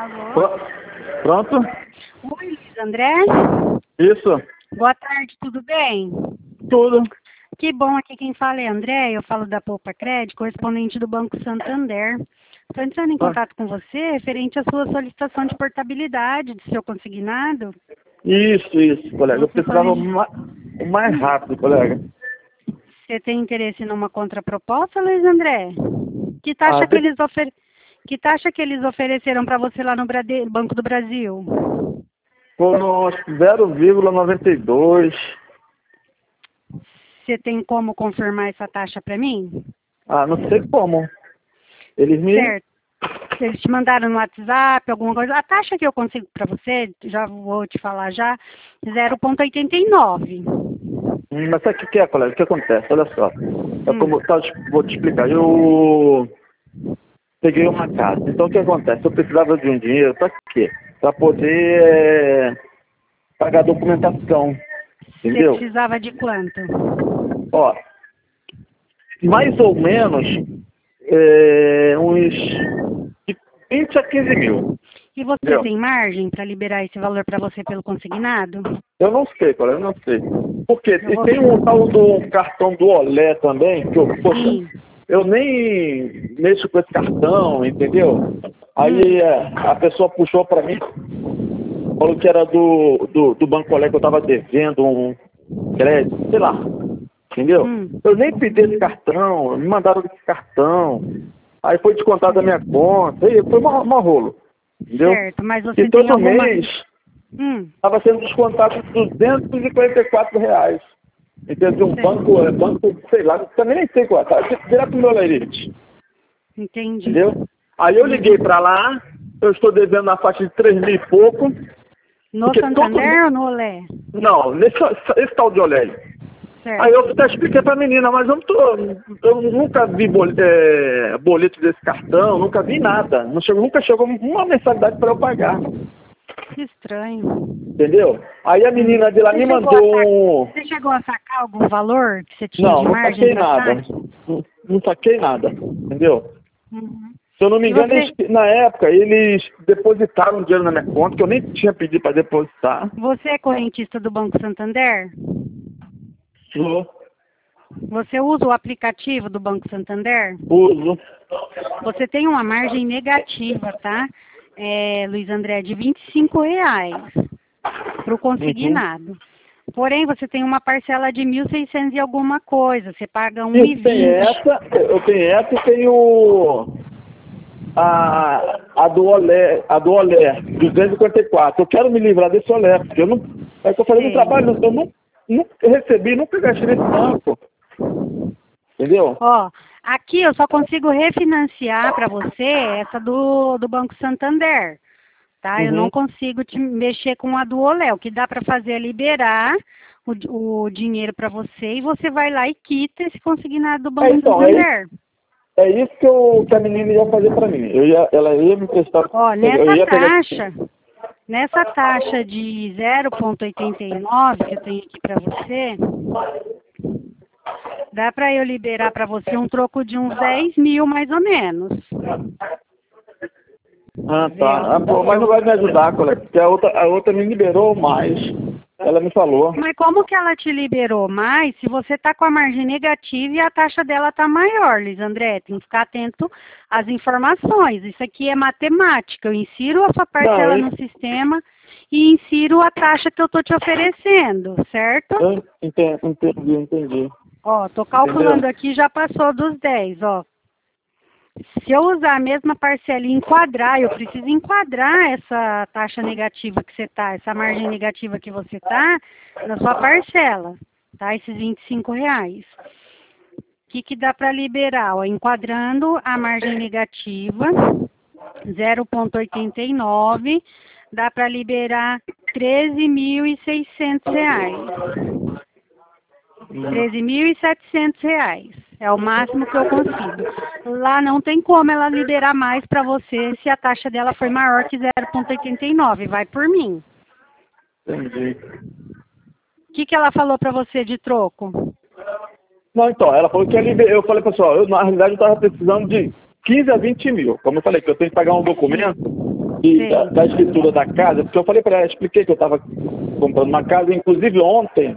Alô? Pronto? Oi, Luiz André? Isso. Boa tarde, tudo bem? Tudo. Que bom, aqui quem fala é André, eu falo da Poupa Crédito, correspondente do Banco Santander. Estou entrando em contato com você referente à sua solicitação de portabilidade do seu consignado. Isso, colega. Eu precisava o mais rápido, colega. Você tem interesse numa contraproposta, Luiz André? Que taxa que taxa que eles ofereceram para você lá no Banco do Brasil? Foram 0,92. Você tem como confirmar essa taxa para mim? Ah, não sei como. Eles me... Certo. Eles te mandaram no WhatsApp, alguma coisa. A taxa que eu consigo para você, já vou te falar já, 0,89. Mas sabe o que é, colega? O que acontece? Olha só. Vou te explicar. Eu peguei uma casa. Então, o que acontece? Eu precisava de um dinheiro para quê? Para poder pagar a documentação. Entendeu? Você precisava de quanto? Ó, mais ou menos uns de 20 a 15 mil. E você Entendeu? tem margem para liberar esse valor para você pelo consignado? Eu não sei, colega, eu não sei. Porque tem um tal do cartão do Olé também, que eu nem mexo com esse cartão, entendeu? Aí a pessoa puxou para mim, falou que era do Banco Olé que eu estava devendo um crédito, sei lá, entendeu? Eu nem pedi esse cartão, me mandaram esse cartão, aí foi descontado da minha conta, aí foi um rolo, entendeu? Certo, mas você e tem todo alguma... mês estava sendo descontado R$ 244. Entendeu? De um banco, sei lá, também nem sei qual, tá? Direto pro meu Lerite. Entendi. Entendeu? Aí eu liguei para lá, eu estou devendo na faixa de 3 mil e pouco. No Santander ou no Olé? Não, esse tal de Olé. Certo. Aí eu até expliquei pra menina, mas eu nunca vi boleto desse cartão, nunca vi nada. Nunca chegou uma mensalidade para eu pagar. Que estranho. Entendeu? Aí a menina de lá me mandou Você chegou a sacar algum valor que você tinha de Não margem saquei nada. Não saquei nada. Entendeu? Se eu não me engano, na época, eles depositaram dinheiro na minha conta, que eu nem tinha pedido para depositar. Você é correntista do Banco Santander? Sou. Você usa o aplicativo do Banco Santander? Uso. Você tem uma margem negativa, tá? Luiz André, de R$ 25 para o consignado. Porém, você tem uma parcela de 1.600 e alguma coisa. Você paga 1,20. Eu tenho essa e tenho a do Olé, 254. Eu quero me livrar desse Olé, porque eu não... É que eu falei no trabalho, eu nunca recebi, nunca gastei nesse banco. Entendeu? Ó, aqui eu só consigo refinanciar para você essa do Banco Santander, tá? Eu não consigo te mexer com a do Olé. O que dá para fazer é liberar o dinheiro para você e você vai lá e quita esse consignado do Banco Santander. É isso que a menina ia fazer para mim. Ela ia me prestar... Ó, nessa taxa de 0,89 que eu tenho aqui para você... Dá para eu liberar para você um troco de uns 10 mil, mais ou menos. Ah, tá. Mas não vai me ajudar, colega, porque a outra me liberou mais. Ela me falou. Mas como que ela te liberou mais se você está com a margem negativa e a taxa dela está maior, Luiz André? Tem que ficar atento às informações. Isso aqui é matemática. Eu insiro a sua parcela no sistema e insiro a taxa que eu estou te oferecendo, certo? Entendi. Ó, tô calculando aqui, já passou dos 10, ó. Se eu usar a mesma parcela e enquadrar, eu preciso enquadrar essa taxa negativa que você tá, essa margem negativa que você tá, na sua parcela, tá? Esses R$ 25. O que dá para liberar? Ó, enquadrando a margem negativa, 0,89, dá para liberar R$ 13.600. R$ 13.700. É o máximo que eu consigo. Lá não tem como ela liberar mais para você se a taxa dela for maior que 0,89. Vai por mim. Entendi. O que ela falou para você de troco? Não, então, ela falou que eu falei, pessoal, na realidade eu estava precisando de 15 a 20 mil. Como eu falei, que eu tenho que pagar um documento. da escritura da casa, porque eu falei para ela, expliquei que eu estava comprando uma casa, inclusive ontem,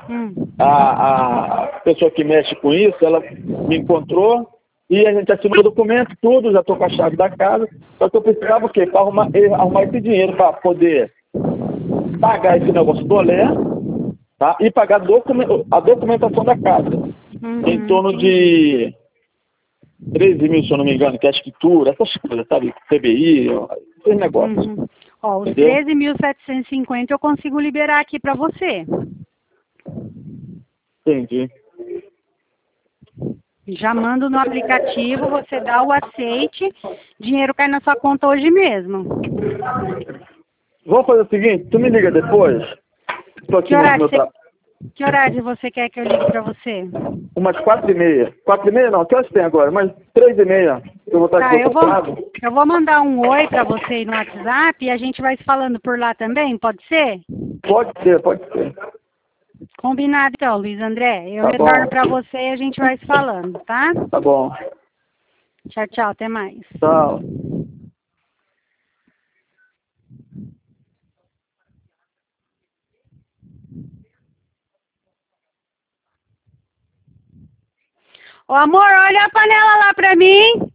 a pessoa que mexe com isso, ela me encontrou e a gente assinou o documento, tudo, já estou com a chave da casa, só que eu precisava o quê? Para arrumar esse dinheiro para poder pagar esse negócio do olé, tá? E pagar a documentação da casa, em torno de 13 mil, se eu não me engano, que é a escritura, essas coisas, sabe? CBI, esses negócios. Ó, os 13.750 eu consigo liberar aqui para você. Entendi. Já mando no aplicativo, você dá o aceite, dinheiro cai na sua conta hoje mesmo. Vamos fazer o seguinte, tu me liga depois? Estou aqui no meu trabalho. Que horário você quer que eu ligue para você? Umas 4h30. 4h30 não, que horas tem agora? Umas 3h30. Eu vou estar aqui ocupado. Eu vou mandar um oi para você aí no WhatsApp e a gente vai se falando por lá também, pode ser? Pode ser, pode ser. Combinado então, Luiz André. Eu retorno para você e a gente vai se falando, tá? Tá bom. Tchau, tchau, até mais. Tchau. Ô amor, olha a panela lá pra mim.